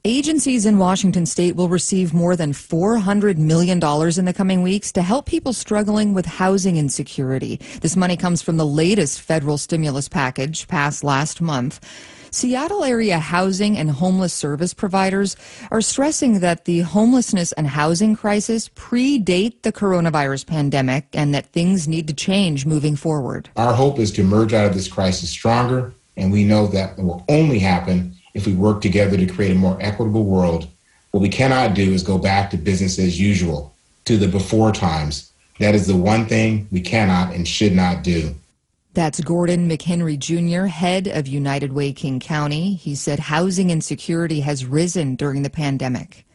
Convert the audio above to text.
Agencies in Washington state will receive more than $400 million in the coming weeks to help people struggling with housing insecurity. This money comes from the latest federal stimulus package passed last month. Seattle area housing and homeless service providers are stressing that the homelessness and housing crisis predate the coronavirus pandemic and that things need to change moving forward. Our hope is to emerge out of this crisis stronger, and we know that will only happen if we work together to create a more equitable world. What we cannot do is go back to business as usual, to the before times. That is the one thing we cannot and should not do. That's Gordon McHenry Jr., head of United Way King County. He said housing insecurity has risen during the pandemic.